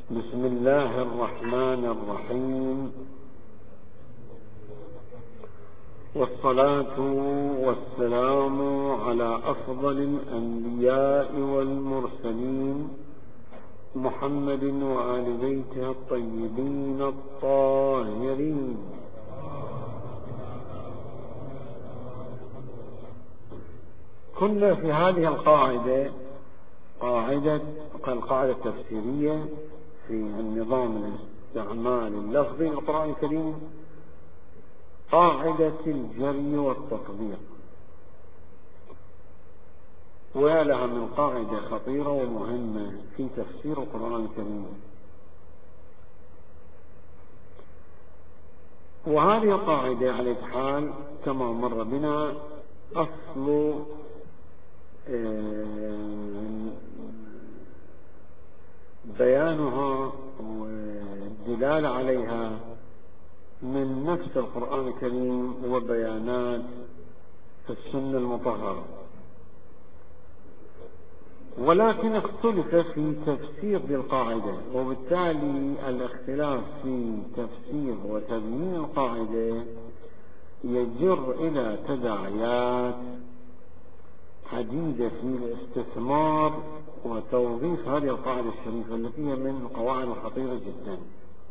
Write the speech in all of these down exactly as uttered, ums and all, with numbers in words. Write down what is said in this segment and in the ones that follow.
بسم الله الرحمن الرحيم، والصلاة والسلام على أفضل الأنبياء والمرسلين محمد وآل بيته الطيبين الطاهرين. كنا في هذه القاعدة قاعدة القاعدة التفسيرية في النظام الاستعمال اللفظي للقرآن الكريم، قاعدة الجري والتطبيق، ولها من قاعدة خطيرة ومهمة في تفسير القرآن الكريم. وهذه القاعدة على الحال كما مر بنا أصل بيانها والدلالة عليها من نفس القرآن الكريم وبيانات السنة المطهرة، ولكن اختلف في تفسير القاعدة، وبالتالي الاختلاف في تفسير وتبيين القاعدة يجر إلى تداعيات عديدة في الاستثمار وتوظيف هذه القاعدة الشريفة التي هي من القواعد الخطيرة جدا.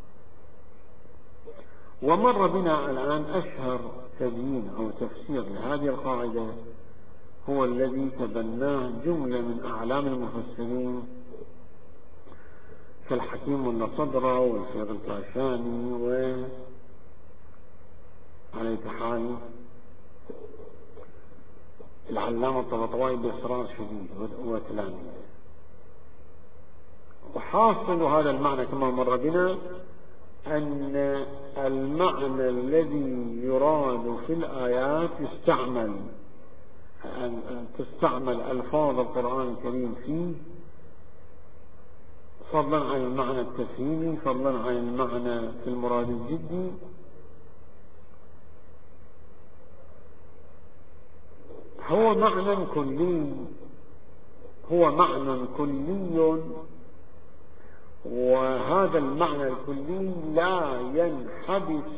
ومر بنا الآن أشهر تبيين أو تفسير لهذه القاعدة هو الذي تبناه جملة من أعلام المفسرين كالحكيم والنصدرة والفيض الكاشاني وعلى حال العلامة الطباطبائي بإصرار شديد وتلاميذه. وحاصل هذا المعنى كما مر بنا أن المعنى الذي يراد في الآيات يستعمل أن تستعمل ألفاظ القرآن الكريم فيه، فضلا عن المعنى التفهيمي، فضلا عن المعنى في المراد الجدي. هو معنى كلي هو معنى كلي وهذا المعنى الكلي لا ينحبس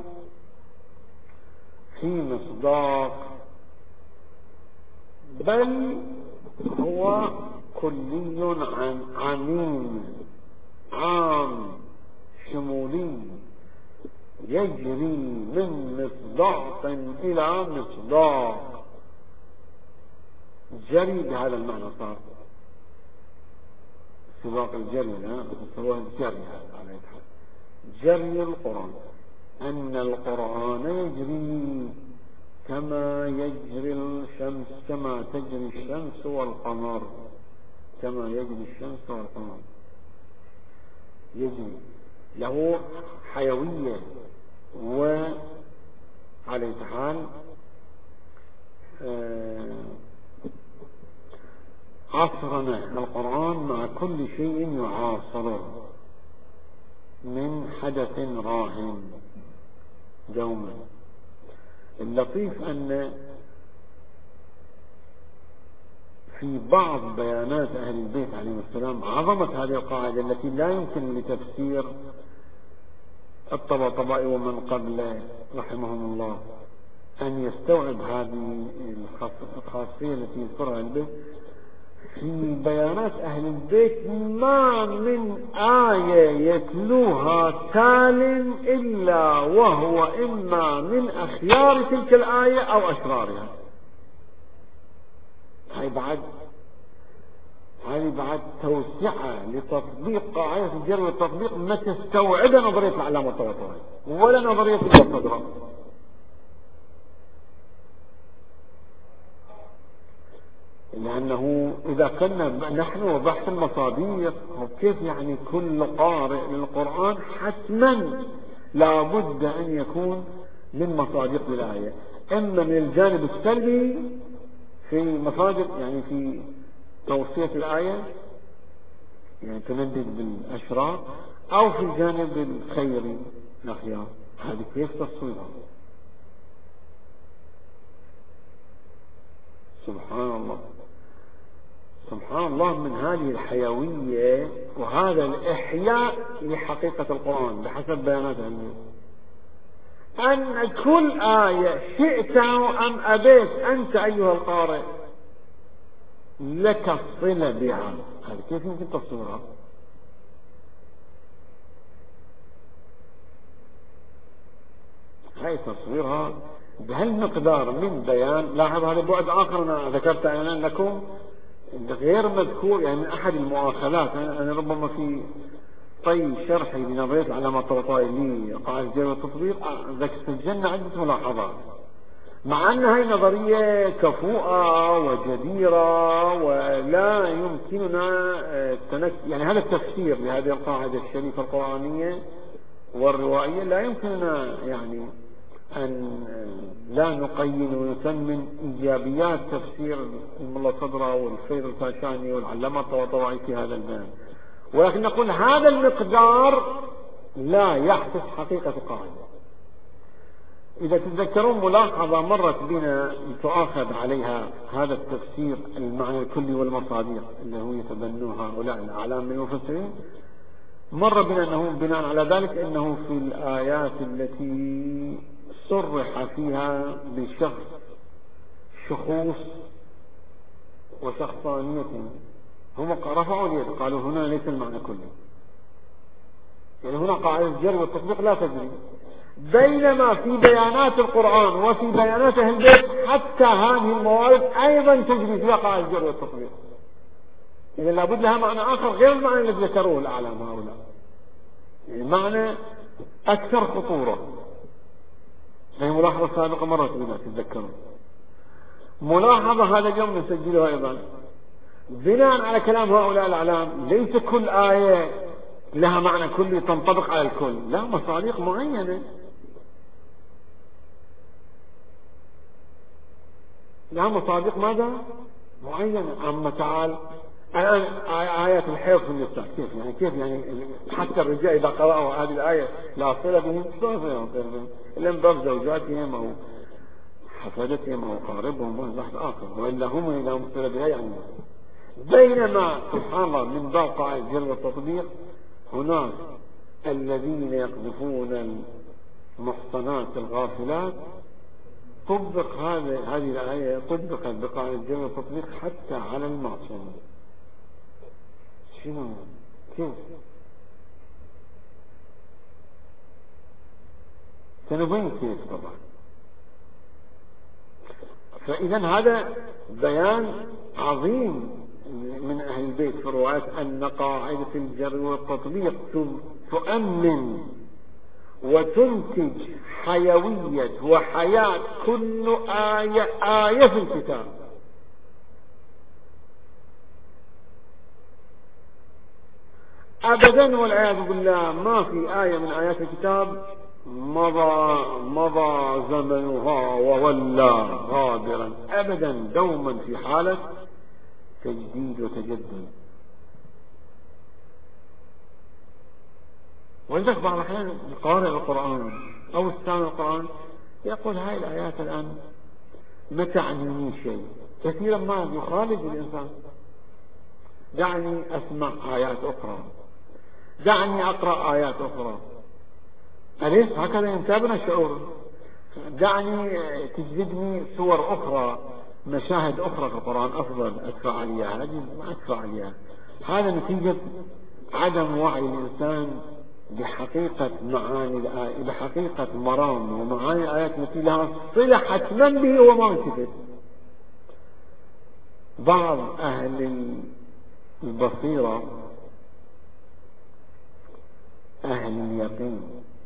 في مصداق، بل هو كلي عن عميم عام شمولي يجري من مصداق إلى مصداق. جري بهذا المعنى صار سباق الجري، لا هو الجري على جري القرآن، أن القرآن يجري كما يجري الشمس، كما تجري الشمس والقمر، كما يجري الشمس والقمر، يجري له حيوية. وعلى حال آه عصرنا القرآن مع كل شيء يعاصره من حدث راهن دوما. اللطيف أن في بعض بيانات أهل البيت عليهم السلام عظمت هذه القاعدة التي لا يمكن لتفسير الطباطبائي ومن قبله رحمهم الله أن يستوعب هذه الخاصية التي يذكرها البيت. في بيانات أهل البيت ما من آية يتلوها تال إلا وهو إما من أخيار تلك الآية أو أشرارها. هاي بعد هاي بعد توسعة لتطبيق قاعدة الجر والتطبيق ما تستوعب نظرية العلامة الطباطبائي ولا نظرية الصدرة. لأنه إذا كنا نحن وبحث المصادر، كيف يعني كل قارئ للقرآن حتما لا بد أن يكون من مصادر الآية، إما من الجانب السلبي في مصادر يعني في توصية الآية يعني تندد بالأشرار، أو في الجانب الخيري الأخيار. هذه كيف تصويرها؟ سبحان الله. سبحان الله من هذه الحيوية وهذا الإحياء لحقيقة القرآن بحسب بيانات علمية، أن كل آية شئت أم أبيت أنت أيها القارئ لك الصلة بها. هذا كيف يمكن تصورها؟ هاي تصويرها بهالمقدار من بيان. لاحظ هذا بعد آخر أنا ذكرت أنا لكم غير مذكور، يعني من أحد المؤاخذات. أنا ربما في طي شرحي لنظرية العلامات الطباطبائية لقاعدة الجر والتطبيق سجلنا عدة ملاحظات، مع أن هاي نظرية كفؤة وجديرة ولا يمكننا التنك... يعني هذا التفسير لهذه القاعدة الشريفة القرآنية والروائية لا يمكننا يعني أن لا نقيم ونثمن إيجابيات تفسير الملا صدرة والفيض الفاشاني والعلامة الطباطبائي في هذا البيان، ولكن نقول هذا المقدار لا يحدث حقيقة القاعدة. إذا تتذكرون ملاحظة مرت بنا تؤاخذ عليها هذا التفسير المعنى الكلي والمصادر اللي هو يتبنوه هؤلاء الأعلام من المفسرين، مر بنا أنه بناء على ذلك أنه في الآيات التي صرح فيها بشخص شخوص وشخصانية هم رفعوا اليد قالوا هنا ليس المعنى كله، يعني هنا قاعدة الجر والتطبيق لا تجري، بينما في بيانات القرآن وفي بيانات أهل البيت حتى هذه الموارد أيضا تجري فيها قاعدة الجر والتطبيق. إذا لابد لها معنى آخر غير المعنى الذي ذكروه الأعلام هؤلاء، يعني معنى أكثر خطورة. هي ملاحظة سابقة مرت بنا تتذكرون. ملاحظة هذا اليوم نسجلها أيضا بناء على كلام هؤلاء الأعلام، ليس كل آية لها معنى كلي تنطبق على الكل، لا، مصادق معينة، لها مصادق ماذا؟ معينة. أما تعال الآن آيات الحيض في النساء كيف يعني كيف يعني حتى الرجال إذا قرأوا هذه الآية لا صلة بهم إلا من باب زوجاتهم أو حفادتهم أو قاربهم أو واحد آخر، وإلا هم إذا هم صلة بها يعني. بينما سبحان الله من باب قاعدة الجر والتطبيق هناك الذين يقذفون المحصنات الغافلات طبق هذه هذه الآية طبقت بقاعدة الجر والتطبيق حتى على المعصوم. شنو كيف؟ سنبين كيف طبعا. فإذا هذا بيان عظيم من أهل البيت في الروايات أن قاعدة الجر والتطبيق تؤمن وتنتج حيوية وحياة كل آية آية في الكتاب. أبدا والعياذ بالله ما في آية من آيات الكتاب مضى مضى زمنها وولى غابرا أبدا، دوما في حالة تجديد وتجدد. ولذلك بعض الأحيان قارئ القرآن أو استمع القرآن يقول هاي الآيات الآن ما تعنيني شيء، كثيرا ما يخالج الإنسان، دعني أسمع آيات أخرى، دعني أقرأ آيات أخرى، أليس هكذا ينتابنا شعور؟ دعني تجذبني صور أخرى، مشاهد أخرى في القرآن أفضل أدفع عليها، أجل ما أدفع عليها. هذا نتيجة عدم وعي الإنسان بحقيقة معاني الآية، بحقيقة مرام ومعاني الآيات التي لها صلة حتما به وما انكتب. بعض أهل البصيرة أهل اليقين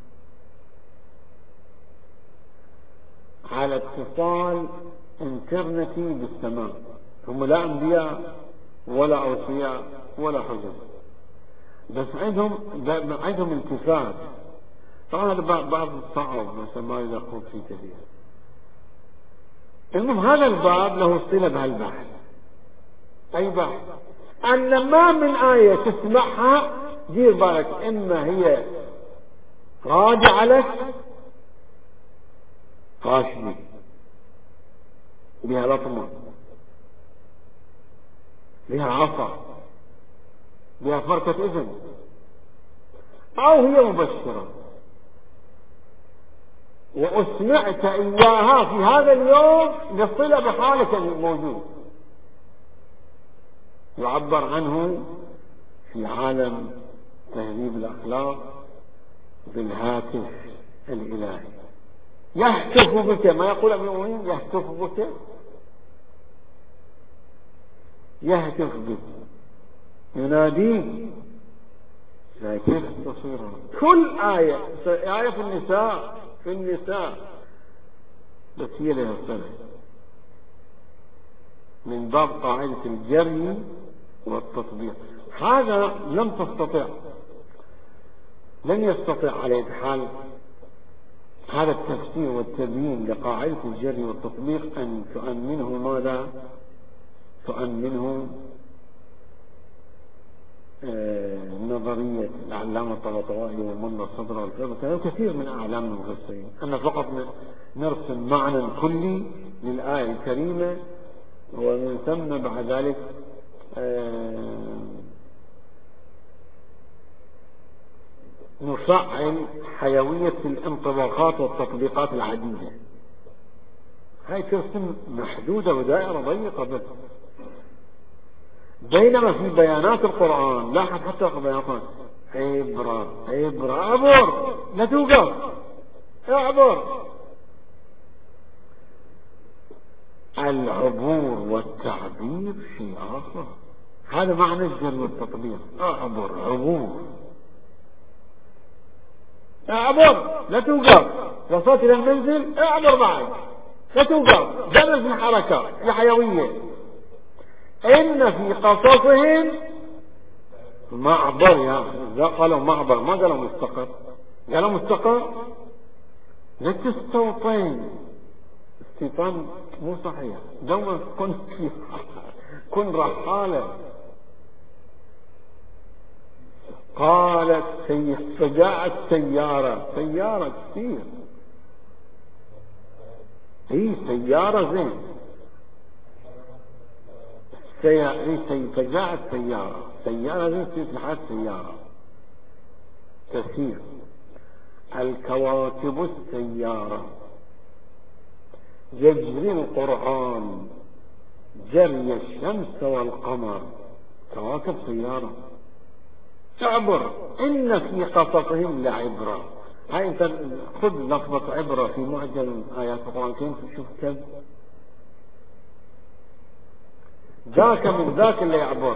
على اتصال انترنتي بالسماء، هم لا أنبياء ولا أوصياء ولا حجج، بس عندهم عندهم التفات. طبعا هذا بعض الصعب مثلا ما يدخل فيه كثير. المهم هذا الباب له صلة بهالبحث. أي بحث أن ما من آية تسمعها دير بالك إما هي راجعة لك قاشمة بها لطمة، لها عصا، لها فركة إذن، أو هي مبشرة وأسمعت إياها في هذا اليوم للصلة بحالك الموجود، يعبر عنه في عالم تهذيب الأخلاق بالهاتف الإلهي. يهتف بك، ما يقول المؤمنين يهتف بك، يهتف بك يناديك. كيف تصير كل آية آية في النساء في النساء بس هي لها صلة من باب قاعدة الجري والتطبيق. هذا لم تستطع لن يستطيع على أي حال هذا التفسير والتبيين لقاعدة الجري والتطبيق أن تؤمنه ماذا؟ تؤمنه آه نظرية العلامة الطباطبائي ومنى الصدر والفقه وكثير من أعلام المفسرين أن فقط نرسم معنى كلي للآية الكريمة ومن ثم بعد ذلك آه نفعل حيوية الانطباقات والتطبيقات العديدة. هاي ترسم محدودة ودائرة ضيقة بس. بينما في بيانات القرآن لاحظ حتى في بيانات عبرة عبرة عبر لا توقف اعبر. العبور والتعبير شيء آخر. هذا معنى الجر والتطبيق. اعبر عبور اعبر لا توقف. وصلت الى المنزل اعبر بعد لا توقف. درس الحركة الحيوية. إن في قصصهم معبر. يا قالوا معبر ما قالوا مستقر. قالوا مستقر لا تستوطين. استيطان مو صحيح. دوما كن كن رحالة. قالت فجاءت سيارة. سيارة كثير. هي سيارة زين. فجاءت سيارة. سيارة زين تصبحت سيارة كثير. الكواكب السيارة. يجري القرآن جري الشمس والقمر. كواكب سيارة تعبر. إن في قصصهم لعبرة. هاي انت خذ لفظة عبرة في معجم آيات القرآن كيف تشوف كيف ذاك من ذاك اللي يعبر.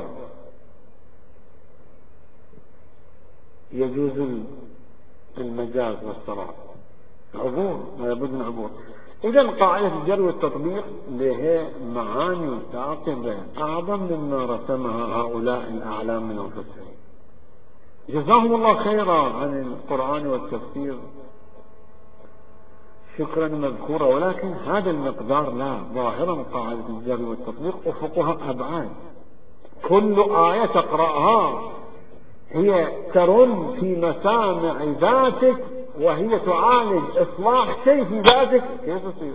يجوز المجاز والصراع عبور. لا بد من عبور. إذا قاعدة الجر والتطبيق لها معاني ثاقبة أعظم مما رسمها هؤلاء الأعلام من المفسرين. جزاهم الله خيرا عن القرآن والتفسير شكرا مذكورا. ولكن هذا المقدار لا. ظاهرا قاعدة الجر والتطبيق أفقها أبعاد. كل آية تقرأها هي ترن في مسامع ذاتك وهي تعالج إصلاح شيء في ذاتك. كيف يصير؟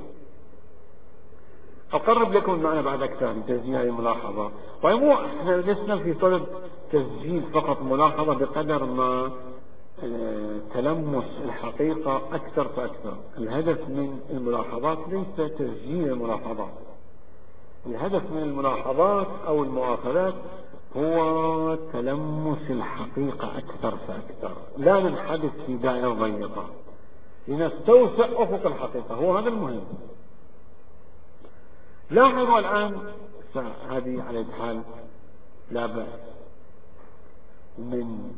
أقرب لكم المعنى بعد أكثر لتسجيل هذه الملاحظة. ومو احنا لسنا في طلب تسجيل فقط ملاحظة بقدر ما تلمس الحقيقة أكثر فأكثر. الهدف من الملاحظات ليس تسجيل الملاحظات. الهدف من الملاحظات أو المؤاخذات هو تلمس الحقيقة أكثر فأكثر. لا ننحدث في دائرة ضيقة لنستوسع أفق الحقيقة. هو هذا المهم. لاحظوا الآن هذه على الحال لا بأس من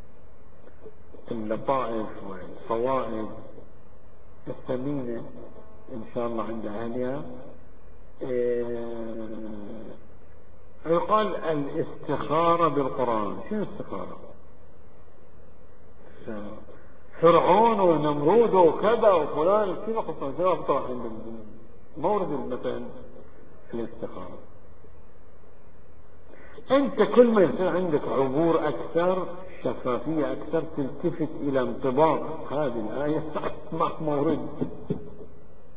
اللطائف والفوائد الثمينة إن شاء الله عند أهلها. يقال الاستخارة بالقرآن. شنو الاستخارة؟ فرعون ونمرود وكذا وفلان كيف قصة جواب طرح عند مورد المثل في الاستخارة. أنت كل ما يصير عندك عبور أكثر شفافية أكثر تلتفت إلى انطباق هذه الآية مع مورد.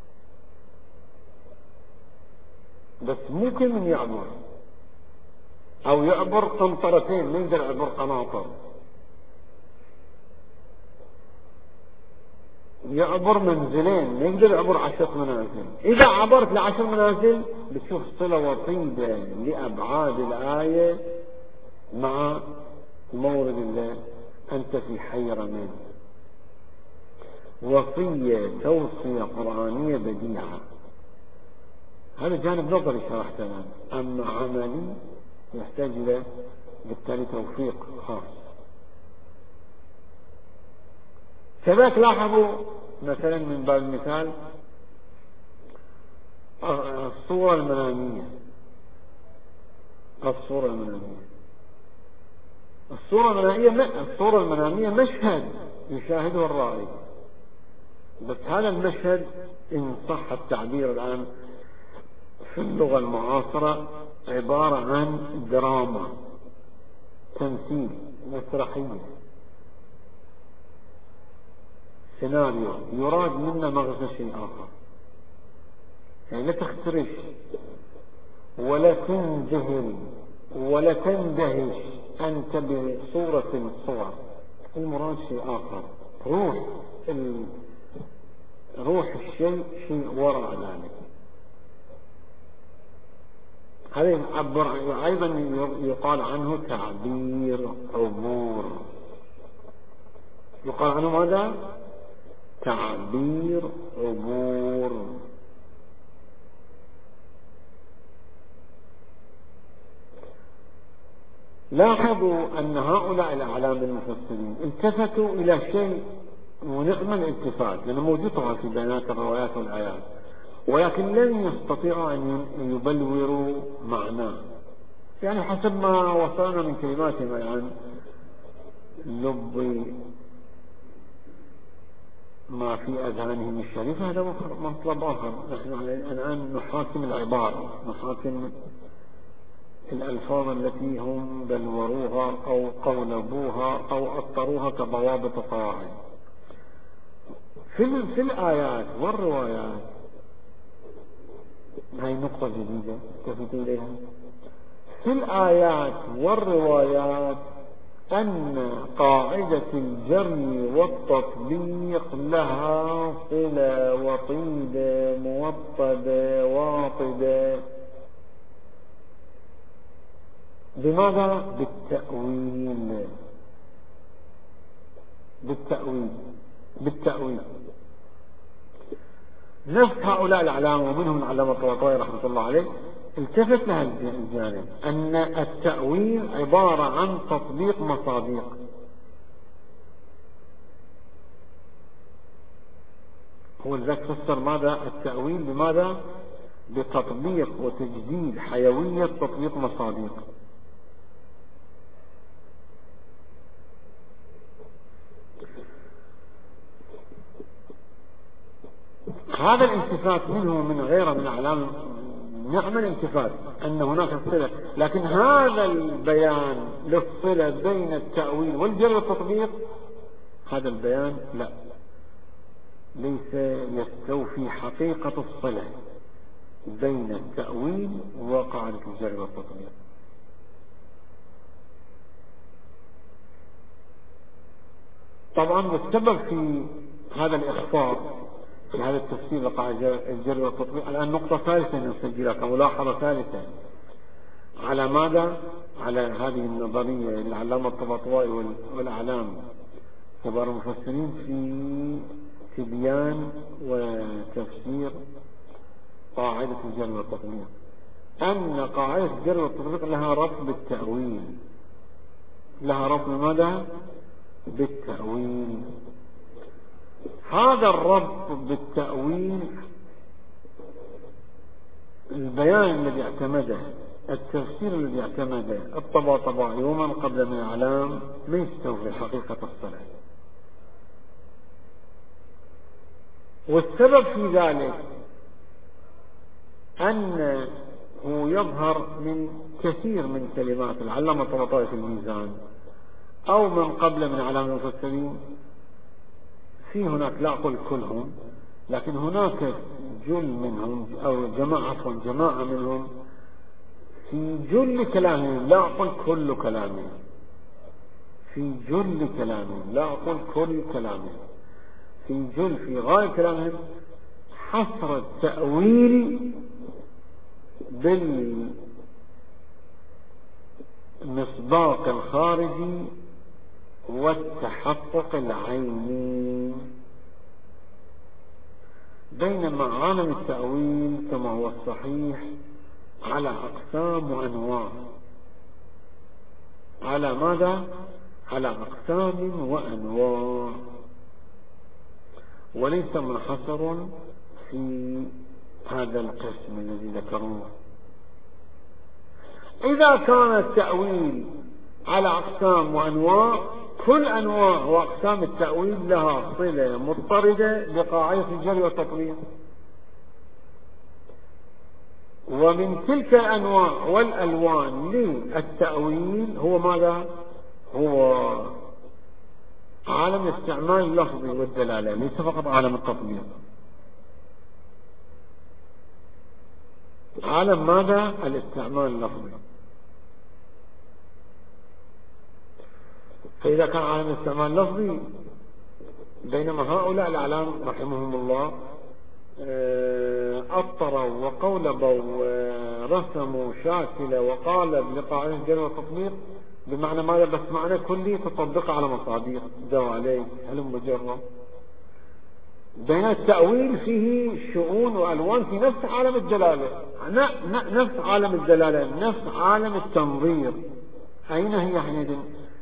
بس مو كل من يعبر. أو يعبر قنطرتين، ما يقدر يعبر قناطر، يعبر منزلين، ما يقدر يعبر عشرة منازل. إذا عبرت لعشر منازل بتشوف صلة وطيدة لأبعاد الآية مع مورد الله. أنت في حيرة منه، وصية توصية قرآنية بديعة. هذا جانب نظري شرحته الآن، أما عملي يحتاج إلى بالتالي توفيق خاص. كذلك لاحظوا مثلا من باب المثال الصورة المنامية. الصورة المنامية الصورة المنامية الصورة المنامية مشهد يشاهده الرائي، بس هذا المشهد إن صح التعبير الآن في اللغة المعاصرة عبارة عن دراما، تمثيل، مسرحية، سيناريو، يراد منا مغزى شيء آخر. يعني لا تخترش ولا تنذهل ولا تندهش أنت بصورة الصور، المراد شيء آخر. روح ال... روح الشيء شيء وراء ذلك. هذا يعبر أيضا يقال عنه تعبير عبور. يقال عنه ماذا؟ تعبير عبور. لاحظوا أن هؤلاء الأعلام المفسرين التفتوا إلى شيء ونعم الالتفات، لأنه موجود طبعا في بيانات الروايات والآيات، ولكن لن يستطيعوا أن يبلوروا معناه. يعني حسب ما وصلنا من كلماتهم الآن لب ما في أذهانهم الشريفة، هذا مطلب آخر. نحن الآن نحاكم العبارة، نحاكم الألفاظ التي هم بلوروها أو قولبوها أو أطروها كضوابط قواعد. في, في الآيات والروايات، هاي نقطة جديدة تفتوا إليها، في الآيات والروايات أن قاعدة الجري والتطبيق لها صلة وطيدة موطدة واطدة. بماذا؟ بالتأويل. بالتأويل بالتأويل نفس هؤلاء الأعلام ومنهم العلامة الطباطبائي رحمة الله عليه التفت لها الجانب أن التأويل عبارة عن تطبيق مصادق. هو لذلك فسر ماذا التأويل بماذا؟ بتطبيق وتجديد حيوية تطبيق مصادق. هذا الالتفات منه من غيره من أعلام نعم الالتفات أن هناك صلة، لكن هذا البيان للصلة بين التأويل والجر والتطبيق، هذا البيان لا ليس يستوفي حقيقة الصلة بين التأويل وقاعدة الجر والتطبيق. طبعا والسبب في هذا الإخفاء في هذا التفسير لقاعدة الجر والتطبيق الآن نقطة ثالثة نسجلها كملاحظة ثالثة على ماذا؟ على هذه النظرية العلامة الطباطبائي والأعلام كبار المفسرين في تبيان وتفسير قاعدة الجر والتطبيق، أن قاعدة الجر والتطبيق لها ربط بالتأويل. لها ربط بماذا؟ بالتأويل. هذا الربط بالتأويل البيان الذي اعتمده، التفسير الذي اعتمده الطباطبائي ومن قبل من الأعلام ما يستوفي حقيقة الصلاة. والسبب في ذلك أنه يظهر من كثير من كلمات العلامة الطباطبائي في الميزان أو من قبل من أعلام المفسرين، في هناك لا أقول كلهم لكن هناك جل منهم أو جماعة جماعة منهم في جل كلامهم، لا أقول كل كلامهم، في جل كلامهم، لا أقول كل كلامهم، في جل في غاية كلامهم حصر التأويل بالمصداق الخارجي والتحقق العيني، بينما عالم التأويل كما هو الصحيح على أقسام وأنواع. على ماذا؟ على أقسام وأنواع، وليس منحصر في هذا القسم الذي ذكروه. إذا كان التأويل على أقسام وأنواع، كل أنواع وأقسام التأويل لها صلة مضطردة بقاعدة الجري والتطبيق، ومن تلك الأنواع والألوان للتأويل هو ماذا؟ هو عالم الاستعمال اللفظي والدلالة، ليس فقط عالم التطبيق. عالم ماذا؟ الاستعمال اللفظي. فإذا كان عالم الاستعمال اللفظي، بينما هؤلاء الأعلام رحمهم الله أطروا وقولبوا ورسموا شاكلة وقالب لقاعدة الجري والتطبيق بمعنى ماذا؟ بس معنى كلي تطبق على مصادر دواليك هلم مجرد. بين التأويل فيه شؤون وألوان في نفس عالم الدلالة، نفس عالم الدلالة، نفس عالم التنظير. أين هي حينئذ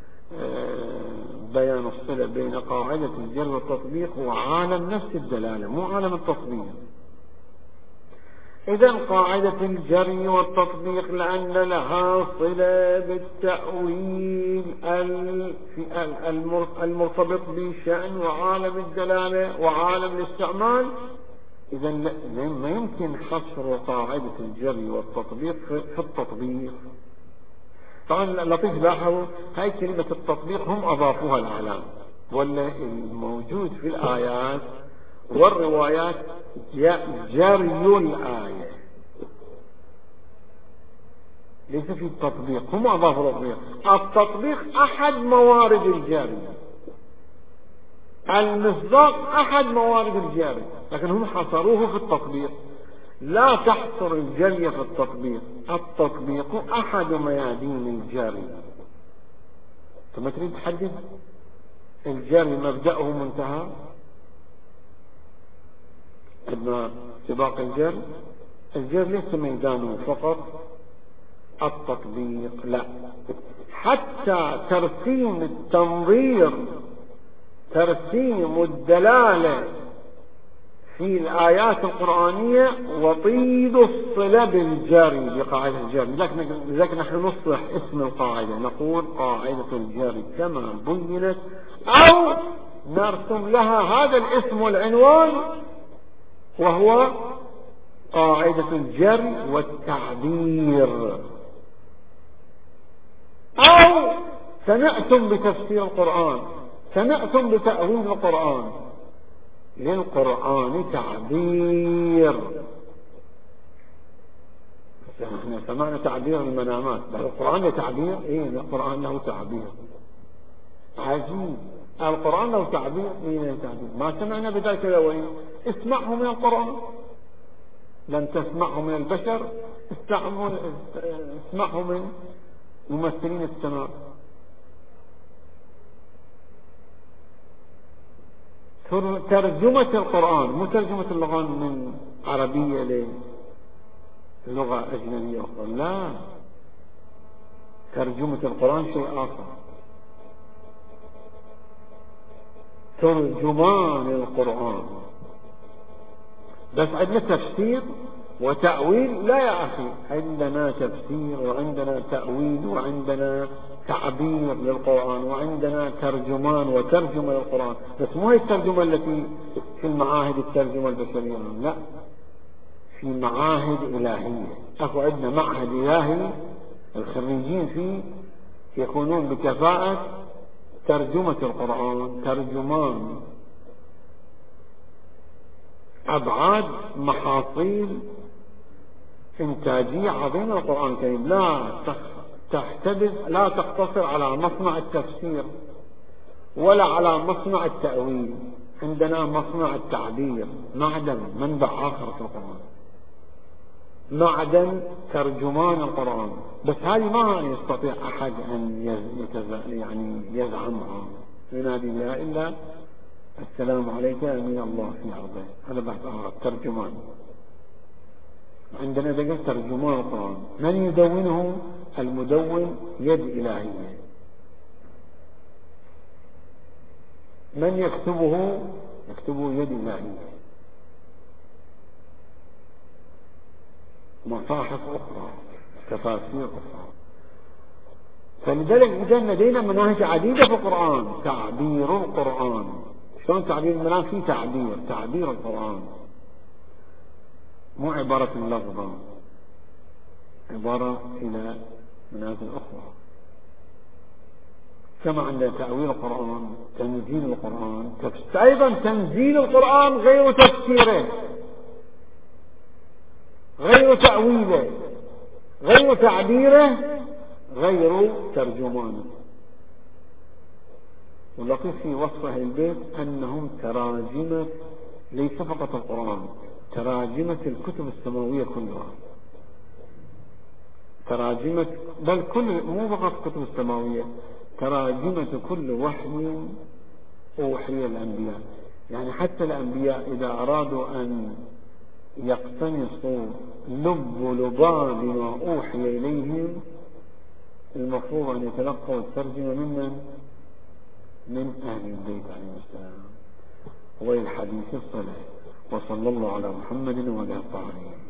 بيان الصلة بين قاعدة الجر والتطبيق وعالم نفس الدلالة، مو عالم التطبيق. إذا قاعدة الجر والتطبيق لأن لها صلة بالتأويل المرتبط بشأن وعالم الدلالة وعالم الاستعمال، إذا ما يمكن حصر قاعدة الجر والتطبيق في التطبيق. طبعا لطيف لاحظوا هاي كلمة التطبيق هم أضافوها الأعلام، ولا الموجود في الآيات والروايات جري الآية، ليس في التطبيق، هم أضافوا التطبيق. التطبيق أحد موارد الجري، المصداق أحد موارد الجري، لكن هم حصروه في التطبيق. لا تحصر الجري في التطبيق، التطبيق أحد ميادين الجري. ثم تريد تحدد الجري مبدأه منتهى ابن سباق الجري. الجري ليس ميدانه فقط التطبيق، لا، حتى ترسيم التنظير، ترسيم الدلالة في الآيات القرآنية وطيد الصلة بالجري بقاعدة الجري. لذلك نحن نصلح اسم القاعدة، نقول قاعدة الجري كما بينت، أو نرسم لها هذا الاسم والعنوان وهو قاعدة الجري والتعبير، أو سنأتم بتفسير القرآن، سنأتم بتأويل القرآن. للقرآن تعبير، احنا سمعنا تعبير المنامات، بل القرآن له تعبير. ايه القرآن له تعبير عجيب، القرآن له تعبير. ايه له تعبير؟ ما سمعنا بذلك الأولين. اسمعه من القرآن، لن تسمعه من البشر، اسمعه من ممثلين السماء. ترجمة القرآن مو ترجمة اللغة من عربية للغة أجنبية أخرى، لا، ترجمة القرآن شيء آخر. ترجمان القرآن، بس عندنا تفسير وتأويل. لا يا أخي، عندنا تفسير وعندنا تأويل وعندنا تعبير للقرآن وعندنا ترجمان وترجمة للقرآن، بس مو هي الترجمة التي في المعاهد الترجمة البشرية، لا، في معاهد إلهية. أكو عندنا معهد إلهي الخريجين فيه يكونون بكفاءة ترجمة القرآن، ترجمان أبعاد محاصيل إنتاجية عظيمة القرآن الكريم، لا تحتدث لا تقتصر على مصنع التفسير ولا على مصنع التأويل، عندنا مصنع التعبير، معدن منبع آخر في القرآن، معدن ترجمان القرآن. بس هذه ما يستطيع أحد أن يعني يزعمها ينادي بها إلا السلام عليك من الله في عرضه، هذا بحث آخر ترجمان. عندنا ذلك ترجمان القرآن، من يدونه؟ المدون يد إلهية. من يكتبه؟ يكتبه يد إلهية. مصاحف أخرى، تفاسير أخرى. فلذلك إذن لدينا مناهج عديدة في القرآن. تعبير القرآن، شلون تعبير المناهج؟ في تعبير تعبير القرآن مو عبارة اللفظة، عبارة إلى منازل أخرى. كما عند تأويل القرآن، تنزيل القرآن، أيضا تنزيل القرآن غير تفسيره، غير تأويله، غير تعبيره، غير ترجمانه. ولطيف في وصف أهل البيت أنهم تراجمة ليس فقط القرآن، تراجمة الكتب السماوية كلها، تراجمة بل كل مو فقط الكتب السماوية، تراجمة كل وحي أوحي الأنبياء. يعني حتى الأنبياء إذا أرادوا أن يقتنصوا لب لباب ما أوحي إليهم المفروض أن يتلقوا الترجمة ممن؟ من أهل البيت عليه السلام. والحديث الصلاة. وصلى الله على محمد وعلى آله.